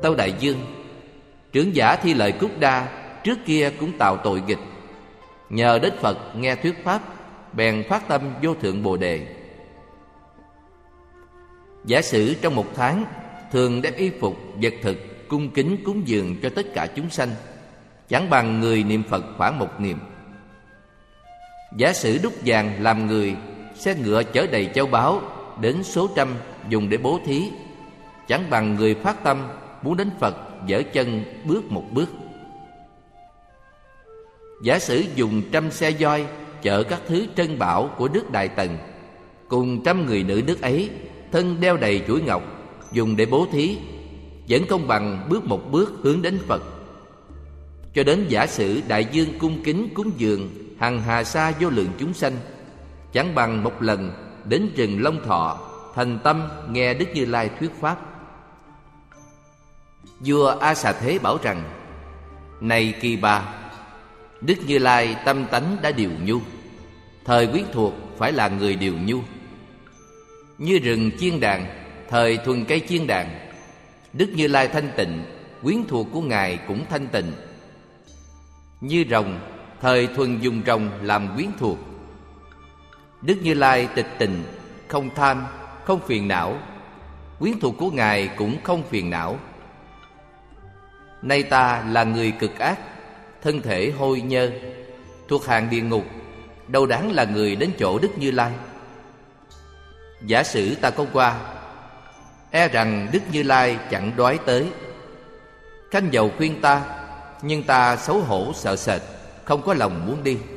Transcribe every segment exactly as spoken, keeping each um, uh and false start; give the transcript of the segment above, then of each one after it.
tâu đại dương, trưởng giả Thi Lợi Cút Đa trước kia cũng tạo tội nghịch, nhờ đến Phật nghe thuyết pháp, bèn phát tâm vô thượng Bồ Đề. Giả sử trong một tháng thường đem y phục, vật thực cung kính cúng dường cho tất cả chúng sanh, chẳng bằng người niệm Phật khoảng một niệm. Giả sử đúc vàng làm người, xe ngựa chở đầy châu báu đến số trăm dùng để bố thí, chẳng bằng người phát tâm muốn đến Phật dở chân bước một bước. Giả sử dùng trăm xe voi chở các thứ trân bảo của nước Đại Tần, cùng trăm người nữ nước ấy thân đeo đầy chuỗi ngọc dùng để bố thí, vẫn không bằng bước một bước hướng đến Phật. Cho đến giả sử đại dương cung kính cúng dường hằng hà sa vô lượng chúng sanh, chẳng bằng một lần đến rừng Long Thọ thành tâm nghe Đức Như Lai thuyết pháp. Vua A Xà Thế bảo rằng: Này Kỳ Bà, Đức Như Lai tâm tánh đã điều nhu, thời quyến thuộc phải là người điều nhu. Như rừng chiên đàn, thời thuần cây chiên đàn, Đức Như Lai thanh tịnh, quyến thuộc của Ngài cũng thanh tịnh. Như rồng, thời thuần dùng rồng làm quyến thuộc, Đức Như Lai tịch tịnh, không tham, không phiền não, quyến thuộc của Ngài cũng không phiền não. Nay ta là người cực ác, thân thể hôi nhơ, thuộc hạng địa ngục, đâu đáng là người đến chỗ Đức Như Lai. Giả sử ta có qua, e rằng Đức Như Lai chẳng đoái tới. Khanh dầu khuyên ta, nhưng ta xấu hổ sợ sệt, không có lòng muốn đi.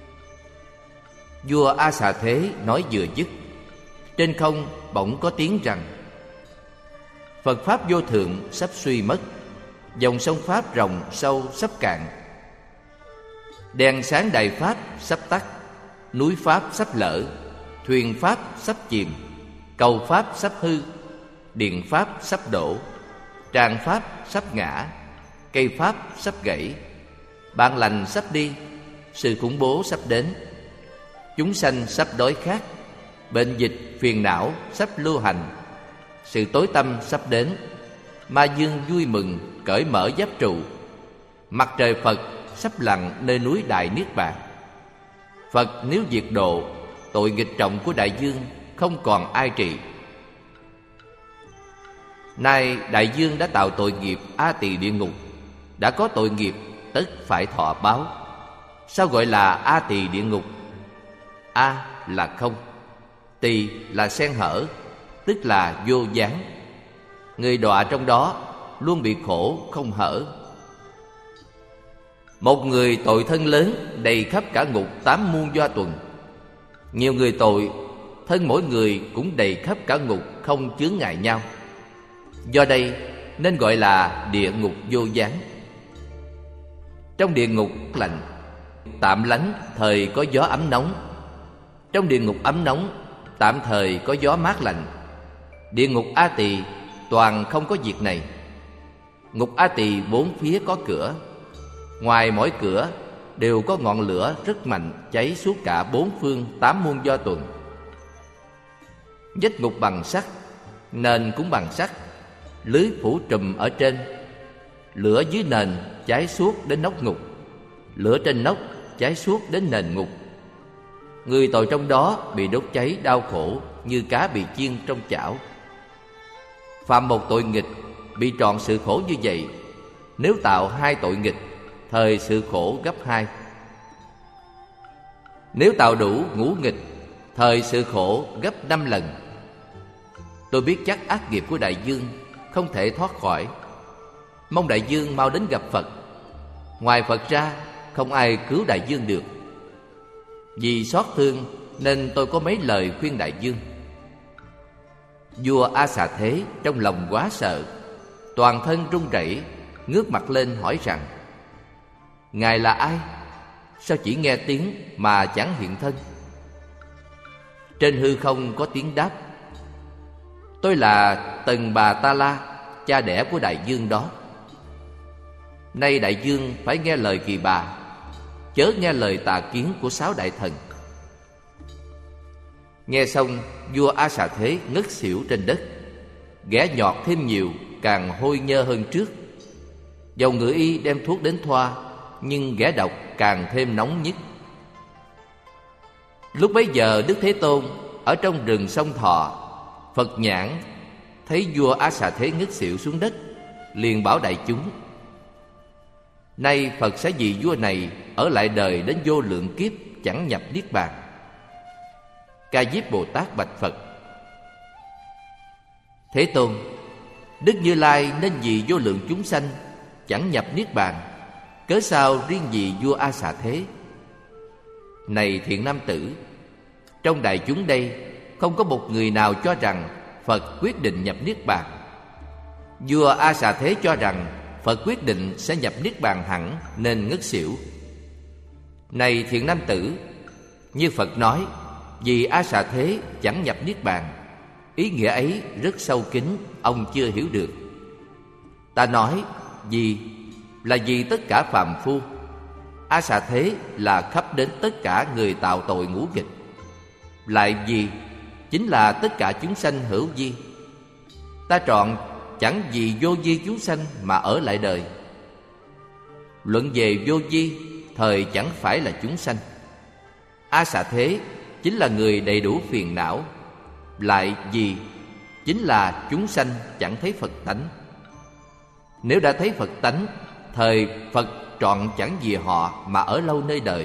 Vua A Xà Thế nói vừa dứt, trên không bỗng có tiếng rằng: Phật pháp vô thượng sắp suy mất, dòng sông pháp rộng sâu sắp cạn. Đèn sáng đại pháp sắp tắt, núi pháp sắp lở, thuyền pháp sắp chìm, cầu pháp sắp hư, điện pháp sắp đổ, tràng pháp sắp ngã, cây pháp sắp gãy, bạn lành sắp đi, sự khủng bố sắp đến, chúng sanh sắp đói khát, bệnh dịch phiền não sắp lưu hành, sự tối tăm sắp đến, ma dương vui mừng cởi mở giáp trụ, mặt trời Phật sắp lặn nơi núi Đại Niết Bàn. Phật nếu diệt độ, tội nghịch trọng của đại dương không còn ai trị. Nay đại dương đã tạo tội nghiệp A Tỳ địa ngục, đã có tội nghiệp tất phải thọ báo. Sao gọi là A Tỳ địa ngục? A là không, Tỳ là sen hở, tức là vô gián. Người đọa trong đó luôn bị khổ không hở. Một người tội thân lớn đầy khắp cả ngục tám muôn do tuần. Nhiều người tội, thân mỗi người cũng đầy khắp cả ngục không chướng ngại nhau. Do đây nên gọi là địa ngục vô gián. Trong địa ngục lạnh, tạm lánh thời có gió ấm nóng. Trong địa ngục ấm nóng, tạm thời có gió mát lạnh. Địa ngục A Tỳ toàn không có việc này. Ngục A Tỳ bốn phía có cửa, ngoài mỗi cửa đều có ngọn lửa rất mạnh cháy suốt cả bốn phương tám muôn do tuần. Vách ngục bằng sắt, nền cũng bằng sắt, lưới phủ trùm ở trên. Lửa dưới nền cháy suốt đến nóc ngục, lửa trên nóc cháy suốt đến nền ngục. Người tội trong đó bị đốt cháy đau khổ như cá bị chiên trong chảo. Phạm một tội nghịch bị trọn sự khổ như vậy. Nếu tạo hai tội nghịch, thời sự khổ gấp hai. Nếu tạo đủ ngũ nghịch, thời sự khổ gấp năm lần. Tôi biết chắc ác nghiệp của đại dương không thể thoát khỏi. Mong đại dương mau đến gặp Phật. Ngoài Phật ra không ai cứu đại dương được. Vì xót thương nên tôi có mấy lời khuyên đại dương. Vua A Xà Thế trong lòng quá sợ, toàn thân run rẩy, ngước mặt lên hỏi rằng: Ngài là ai? Sao chỉ nghe tiếng mà chẳng hiện thân? Trên hư không có tiếng đáp: Tôi là Tần Bà Ta La, cha đẻ của đại dương đó. Nay đại dương phải nghe lời Kỳ Bà, chớ nghe lời tà kiến của sáu đại thần. Nghe xong, vua A Xà Thế ngất xỉu trên đất, ghẻ nhọt thêm nhiều càng hôi nhơ hơn trước. Dầu ngự y đem thuốc đến thoa, nhưng ghẻ độc càng thêm nóng nhất. Lúc bấy giờ Đức Thế Tôn ở trong rừng sông Thọ, Phật nhãn thấy vua A Xà Thế ngất xỉu xuống đất, liền bảo đại chúng: nay Phật sẽ vì vua này ở lại đời đến vô lượng kiếp chẳng nhập niết bàn. Ca Diếp Bồ Tát bạch Phật: Thế Tôn, Đức Như Lai nên vì vô lượng chúng sanh chẳng nhập niết bàn, cớ sao riêng vì vua A Xà Thế? Này thiện nam tử, trong đại chúng đây không có một người nào cho rằng Phật quyết định nhập niết bàn. Vua A Xà Thế cho rằng Phật quyết định sẽ nhập niết bàn hẳn, nên ngất xỉu. Này thiện nam tử, như Phật nói vì A Xà Thế chẳng nhập niết bàn, ý nghĩa ấy rất sâu kín, ông chưa hiểu được. Ta nói vì là vì tất cả phàm phu. A Xà Thế là khắp đến tất cả người tạo tội ngũ nghịch. Lại vì chính là tất cả chúng sanh hữu vi. Ta trọn chẳng vì vô vi chúng sanh mà ở lại đời. Luận về vô vi, thời chẳng phải là chúng sanh. A Xà Thế chính là người đầy đủ phiền não. Lại vì chính là chúng sanh chẳng thấy Phật tánh. Nếu đã thấy Phật tánh, thời Phật trọn chẳng vì họ mà ở lâu nơi đời.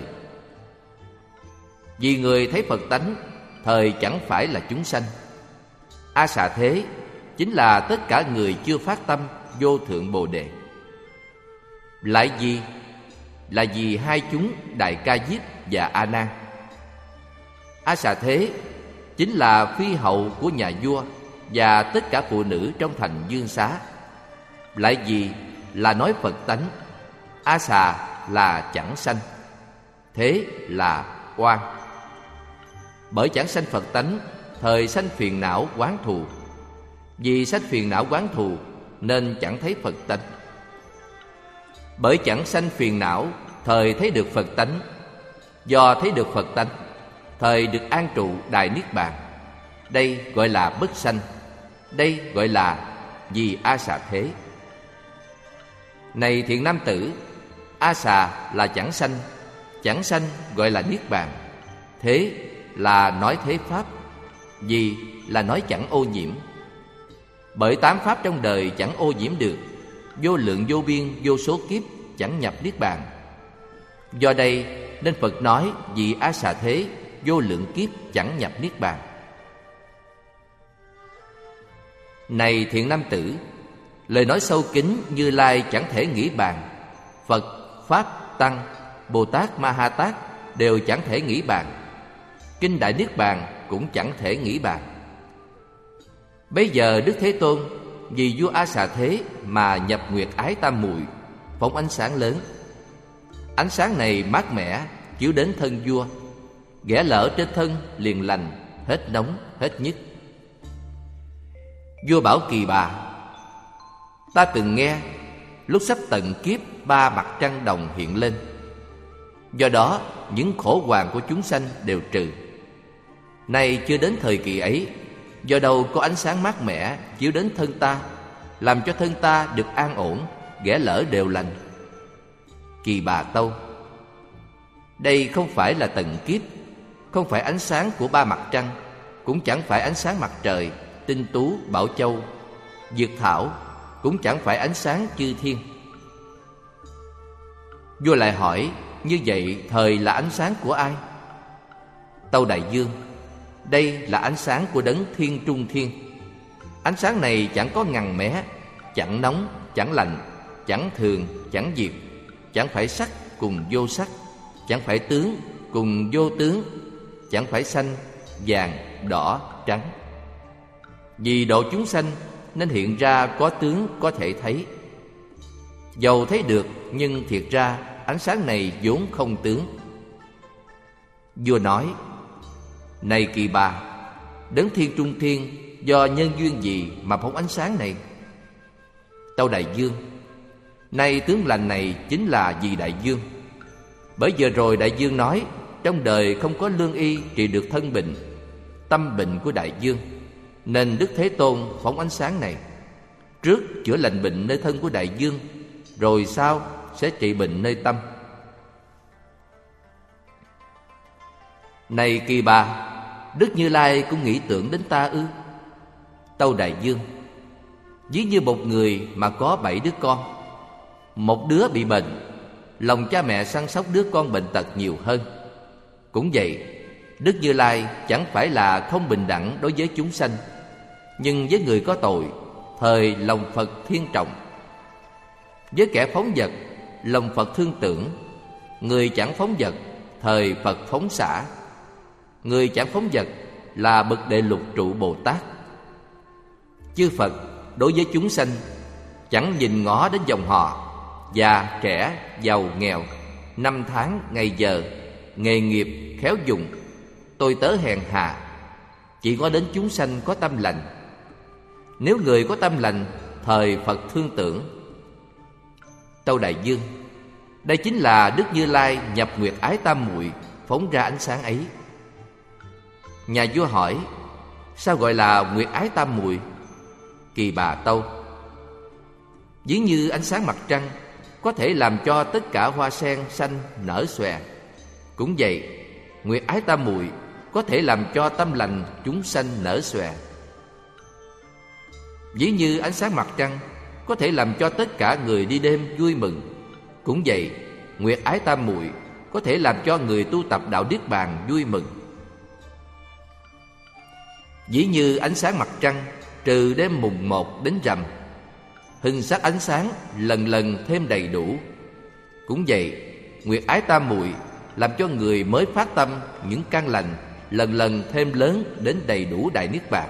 Vì người thấy Phật tánh, thời chẳng phải là chúng sanh. A Xà Thế chính là tất cả người chưa phát tâm vô thượng Bồ Đề. Lại vì là vì hai chúng Đại Ca Diếp và A Nan. A Xà Thế chính là phi hậu của nhà vua và tất cả phụ nữ trong thành Dương Xá. Lại vì là nói Phật tánh. A Xà là chẳng sanh, thế là oan. Bởi chẳng sanh Phật tánh, thời sanh phiền não oán thù. Vì sanh phiền não oán thù nên chẳng thấy Phật tánh. Bởi chẳng sanh phiền não, thời thấy được Phật tánh. Do thấy được Phật tánh, thời được an trụ đại niết bàn. Đây gọi là bất sanh. Đây gọi là vì A Xà Thế. Này thiện nam tử, A Xà là chẳng sanh. Chẳng sanh gọi là niết bàn. Thế là nói thế pháp. Vì là nói chẳng ô nhiễm. Bởi tám pháp trong đời chẳng ô nhiễm được. Vô lượng vô biên vô số kiếp chẳng nhập niết bàn. Do đây nên Phật nói vì A Xà Thế vô lượng kiếp chẳng nhập niết bàn. Này thiện nam tử, lời nói sâu kín Như Lai chẳng thể nghĩ bàn. Phật, Pháp, Tăng, Bồ Tát Ma Ha Tát đều chẳng thể nghĩ bàn. Kinh Đại Niết Bàn cũng chẳng thể nghĩ bàn. Bây giờ Đức Thế Tôn vì vua A Xà Thế mà nhập nguyệt ái tam muội, phóng ánh sáng lớn. Ánh sáng này mát mẻ chiếu đến thân vua, ghẻ lở trên thân liền lành, hết nóng hết nhức. Vua bảo Kỳ Bà: ta từng nghe lúc sắp tận kiếp ba mặt trăng đồng hiện lên. Do đó những khổ hoàn của chúng sanh đều trừ. Nay chưa đến thời kỳ ấy, do đâu có ánh sáng mát mẻ chiếu đến thân ta, làm cho thân ta được an ổn, ghẻ lở đều lành. Kỳ Bà tâu: đây không phải là tận kiếp, không phải ánh sáng của ba mặt trăng, cũng chẳng phải ánh sáng mặt trời, tinh tú, bảo châu, dược thảo, cũng chẳng phải ánh sáng chư thiên. Vua lại hỏi: như vậy thời là ánh sáng của ai? Tâu Đại Dương: đây là ánh sáng của đấng Thiên Trung Thiên. Ánh sáng này chẳng có ngằn mé, chẳng nóng, chẳng lạnh, chẳng thường, chẳng diệt, chẳng phải sắc cùng vô sắc, chẳng phải tướng cùng vô tướng, chẳng phải xanh, vàng, đỏ, trắng. Vì độ chúng sanh nên hiện ra có tướng có thể thấy. Dầu thấy được nhưng thiệt ra ánh sáng này vốn không tướng. Vua nói: này Kỳ Bà, đấng Thiên Trung Thiên do nhân duyên gì mà phóng ánh sáng này? Tâu Đại Dương: nay tướng lành này chính là vì Đại Dương. Bởi giờ rồi Đại Dương nói trong đời không có lương y trị được thân bệnh, tâm bệnh của Đại Dương, nên Đức Thế Tôn phóng ánh sáng này. Trước chữa lành bệnh nơi thân của đại dương, rồi sau sẽ trị bệnh nơi tâm. Này Kỳ Bà, Đức Như Lai cũng nghĩ tưởng đến ta ư? Tâu đại dương: ví như một người mà có bảy đứa con, một đứa bị bệnh, lòng cha mẹ săn sóc đứa con bệnh tật nhiều hơn. Cũng vậy, Đức Như Lai chẳng phải là không bình đẳng đối với chúng sanh, nhưng với người có tội, thời lòng Phật thiên trọng. Với kẻ phóng dật, lòng Phật thương tưởng. Người chẳng phóng dật, thời Phật phóng xả. Người chẳng phóng dật là bậc đệ lục trụ Bồ Tát. Chư Phật đối với chúng sanh chẳng nhìn ngó đến dòng họ, già, trẻ, giàu, nghèo, năm tháng, ngày giờ, nghề nghiệp, khéo dùng, tôi tớ hèn hạ, chỉ có đến chúng sanh có tâm lành. Nếu người có tâm lành, thời Phật thương tưởng. Tâu đại dương: đây chính là Đức Như Lai nhập nguyệt ái tam muội, phóng ra ánh sáng ấy. Nhà vua hỏi: sao gọi là nguyệt ái tam muội? Kỳ Bà tâu: ví như ánh sáng mặt trăng có thể làm cho tất cả hoa sen xanh nở xòe, cũng vậy, nguyệt ái tam muội có thể làm cho tâm lành chúng sanh nở xòe. Ví như ánh sáng mặt trăng có thể làm cho tất cả người đi đêm vui mừng, cũng vậy, nguyệt ái tam muội có thể làm cho người tu tập đạo niết bàn vui mừng. Ví như ánh sáng mặt trăng trừ đêm mùng một đến rằm, hình sắc ánh sáng lần lần thêm đầy đủ. Cũng vậy, nguyệt ái tam muội làm cho người mới phát tâm những căn lành lần lần thêm lớn đến đầy đủ đại niết bàn.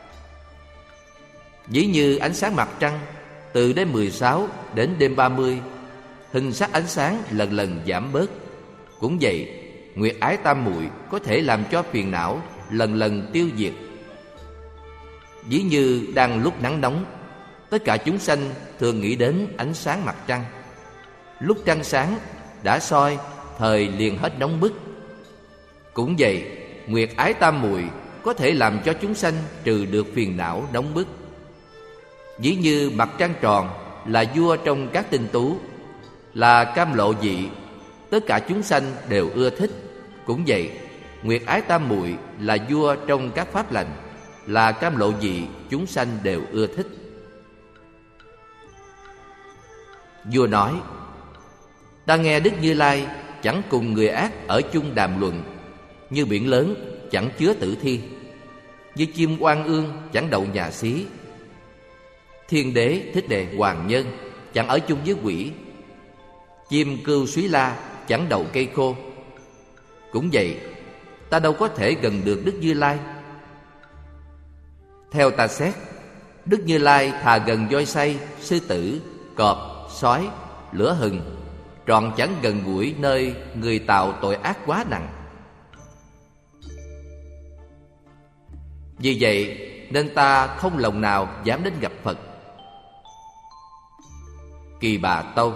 Ví như ánh sáng mặt trăng từ đêm mười sáu đến đêm ba mươi, hình sắc ánh sáng lần lần giảm bớt. Cũng vậy, nguyệt ái tam muội có thể làm cho phiền não lần lần tiêu diệt. Ví như đang lúc nắng nóng, tất cả chúng sanh thường nghĩ đến ánh sáng mặt trăng. Lúc trăng sáng đã soi, thời liền hết nóng bức. Cũng vậy, nguyệt ái tam muội có thể làm cho chúng sanh trừ được phiền não nóng bức. Ví như mặt trăng tròn là vua trong các tinh tú, là cam lộ vị, tất cả chúng sanh đều ưa thích. Cũng vậy, nguyệt ái tam muội là vua trong các pháp lành, là cam lộ vị, chúng sanh đều ưa thích. Vua nói: ta nghe Đức Như Lai chẳng cùng người ác ở chung đàm luận, như biển lớn chẳng chứa tử thi, như chim oan ương chẳng đậu nhà xí. Thiên đế, thích đề, hoàng nhân chẳng ở chung với quỷ, chim cưu súy la chẳng đậu cây khô. Cũng vậy, ta đâu có thể gần được Đức Như Lai. Theo ta xét, Đức Như Lai thà gần voi xay, sư tử, cọp, sói, lửa hừng, tròn chẳng gần gũi nơi người tạo tội ác quá nặng. Vì vậy nên ta không lòng nào dám đến gặp Phật. Kỳ Bà tâu: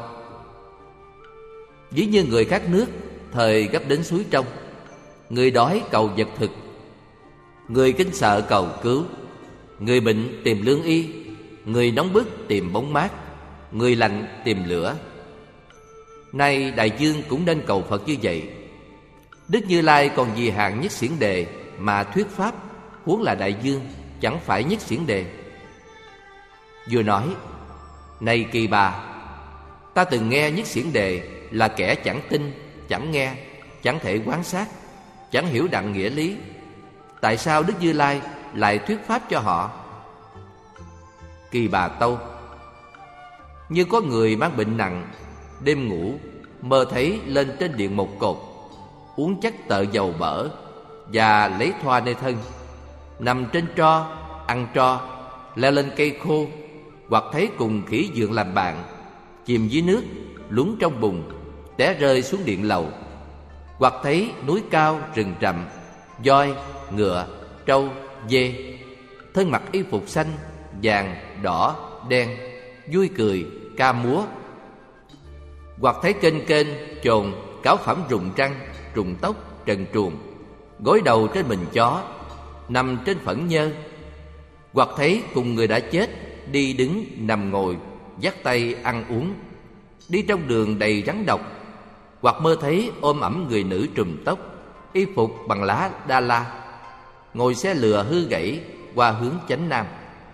ví như người khát nước, thời gấp đến suối trong, người đói cầu vật thực, người kinh sợ cầu cứu, người bệnh tìm lương y, người nóng bức tìm bóng mát, người lạnh tìm lửa. Nay đại dương cũng nên cầu Phật như vậy. Đức Như Lai còn vì hạng nhất xiển đề mà thuyết pháp, huống là đại dương chẳng phải nhất xiển đề. Vừa nói: này Kỳ Bà, ta từng nghe nhất xiển đề là kẻ chẳng tin, chẳng nghe, chẳng thể quan sát, chẳng hiểu đặng nghĩa lý. Tại sao Đức Như Lai lại thuyết pháp cho họ? Kỳ Bà tâu: như có người mang bệnh nặng, đêm ngủ mơ thấy lên trên điện một cột, uống chắc tợ dầu bở và lấy thoa nơi thân, nằm trên tro, ăn tro, leo lên cây khô, hoặc thấy cùng khỉ dượng làm bạn, chìm dưới nước, lún trong bùn, té rơi xuống điện lầu, hoặc thấy núi cao rừng rậm, voi, ngựa, trâu, dê, thân mặc y phục xanh, vàng, đỏ, đen, vui cười, ca múa, hoặc thấy kênh kênh, chồn, cáo phẩm rụng răng, rụng tóc, trần truồng, gối đầu trên mình chó, nằm trên phẫn nhơ, hoặc thấy cùng người đã chết đi đứng, nằm ngồi, dắt tay ăn uống, đi trong đường đầy rắn độc, hoặc mơ thấy ôm ẵm người nữ trùm tóc, y phục bằng lá đa la, ngồi xe lừa hư gãy qua hướng chánh nam.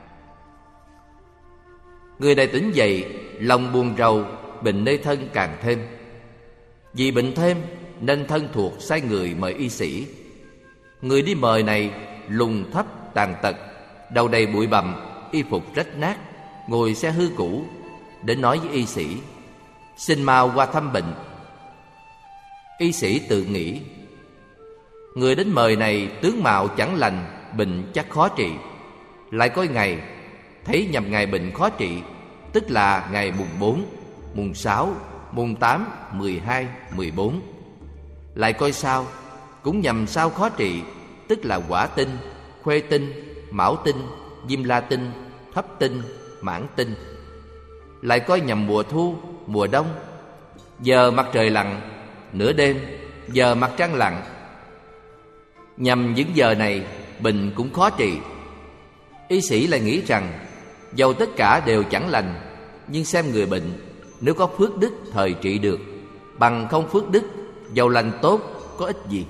Người này tỉnh dậy, lòng buồn rầu, bệnh nơi thân càng thêm. Vì bệnh thêm nên thân thuộc sai người mời y sĩ. Người đi mời này lùn thấp tàn tật, đầu đầy bụi bặm, y phục rách nát, ngồi xe hư cũ, đến nói với y sĩ: xin mau qua thăm bệnh. Y sĩ tự nghĩ: người đến mời này tướng mạo chẳng lành, bệnh chắc khó trị. Lại coi ngày, thấy nhằm ngày bệnh khó trị, tức là ngày mùng bốn, mùng sáu, mùng tám, mười hai, mười bốn. Lại coi sao, cũng nhằm sao khó trị, tức là quả tinh, khuê tinh, mão tinh, diêm la tinh, thấp tinh, mãn tinh. Lại coi nhằm mùa thu, mùa đông, giờ mặt trời lặn, nửa đêm, giờ mặt trăng lặn. Nhằm những giờ này, bệnh cũng khó trị. Y sĩ lại nghĩ rằng dầu tất cả đều chẳng lành, nhưng xem người bệnh, nếu có phước đức thời trị được, bằng không phước đức, dầu lành tốt có ích gì.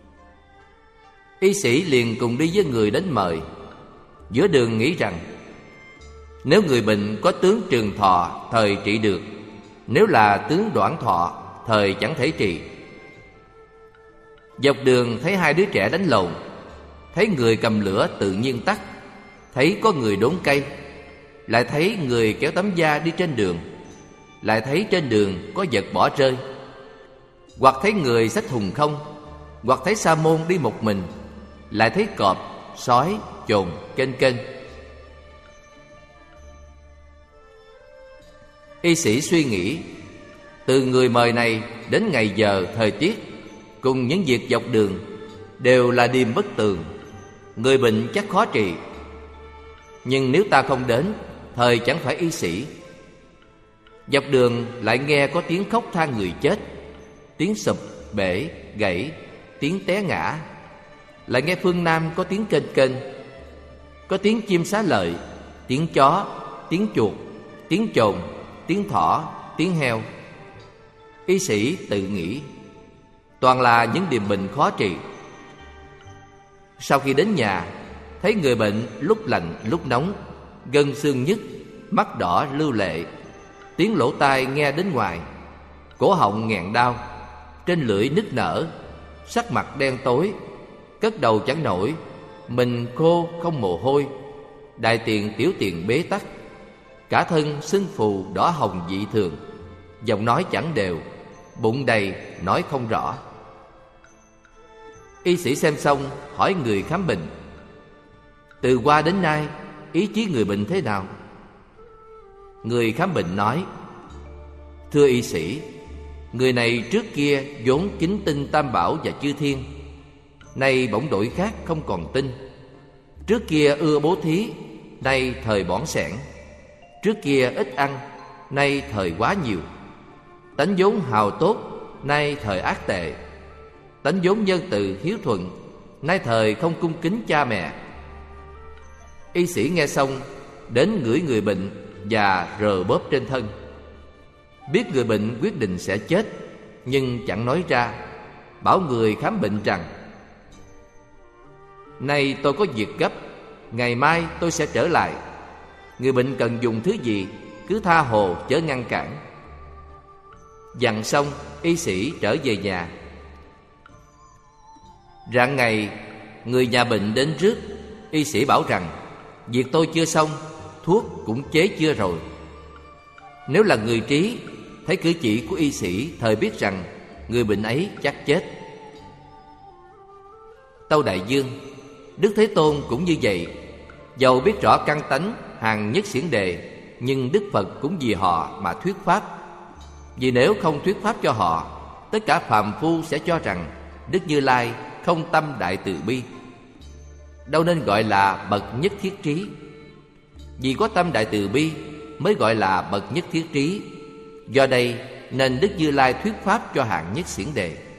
Y sĩ liền cùng đi với người đến mời. Giữa đường nghĩ rằng nếu người bệnh có tướng trường thọ, thời trị được; nếu là tướng đoạn thọ, thời chẳng thể trị. Dọc đường thấy hai đứa trẻ đánh lộn, thấy người cầm lửa tự nhiên tắt, thấy có người đốn cây, lại thấy người kéo tấm da đi trên đường, lại thấy trên đường có vật bỏ rơi, hoặc thấy người xách thùng không, hoặc thấy sa môn đi một mình, lại thấy cọp, sói, chồn kênh kênh. Y sĩ suy nghĩ, từ người mời này đến ngày giờ thời tiết, cùng những việc dọc đường, đều là điềm bất tường, người bệnh chắc khó trị. Nhưng nếu ta không đến, thời chẳng phải y sĩ. Dọc đường lại nghe có tiếng khóc than người chết, tiếng sụp, bể, gãy, tiếng té ngã. Lại nghe phương Nam có tiếng kênh kênh, có tiếng chim xá lợi, tiếng chó, tiếng chuột, tiếng chồn, tiếng thỏ, tiếng heo. Y sĩ tự nghĩ, toàn là những điềm bệnh khó trị. Sau khi đến nhà, thấy người bệnh lúc lạnh lúc nóng, gân xương nhức, mắt đỏ lưu lệ, tiếng lỗ tai nghe đến ngoài, cổ họng nghẹn đau, trên lưỡi nức nở, sắc mặt đen tối, cất đầu chẳng nổi, mình khô không mồ hôi, đại tiện tiểu tiện bế tắc, cả thân sưng phù đỏ hồng dị thường, giọng nói chẳng đều, bụng đầy nói không rõ. Y sĩ xem xong hỏi người khám bệnh: từ qua đến nay, ý chí người bệnh thế nào? Người khám bệnh nói: thưa y sĩ, người này trước kia vốn kính tin Tam Bảo và chư thiên, nay bỗng đổi khác không còn tin. Trước kia ưa bố thí, nay thời bỏn sẻn. Trước kia ít ăn, nay thời quá nhiều. Tánh vốn hào tốt, nay thời ác tệ. Tánh vốn nhân từ hiếu thuận, nay thời không cung kính cha mẹ. Y sĩ nghe xong, đến ngửi người bệnh và rờ bóp trên thân. Biết người bệnh quyết định sẽ chết, nhưng chẳng nói ra, bảo người khám bệnh rằng: nay tôi có việc gấp, ngày mai tôi sẽ trở lại. Người bệnh cần dùng thứ gì, cứ tha hồ chớ ngăn cản. Dặn xong, y sĩ trở về nhà. Rạng ngày, người nhà bệnh đến trước. Y sĩ bảo rằng: việc tôi chưa xong, thuốc cũng chế chưa rồi. Nếu là người trí, thấy cử chỉ của y sĩ, thời biết rằng người bệnh ấy chắc chết. Tâu Đại Dương, Đức Thế Tôn cũng như vậy. Dầu biết rõ căn tánh hàng nhất xiển đề, nhưng Đức Phật cũng vì họ mà thuyết pháp. Vì nếu không thuyết pháp cho họ, tất cả phàm phu sẽ cho rằng Đức Như Lai không tâm đại từ bi, đâu nên gọi là bậc nhất thiết trí. Vì có tâm đại từ bi mới gọi là bậc nhất thiết trí. Do đây nên Đức Như Lai thuyết pháp cho hạng nhất xiển đề.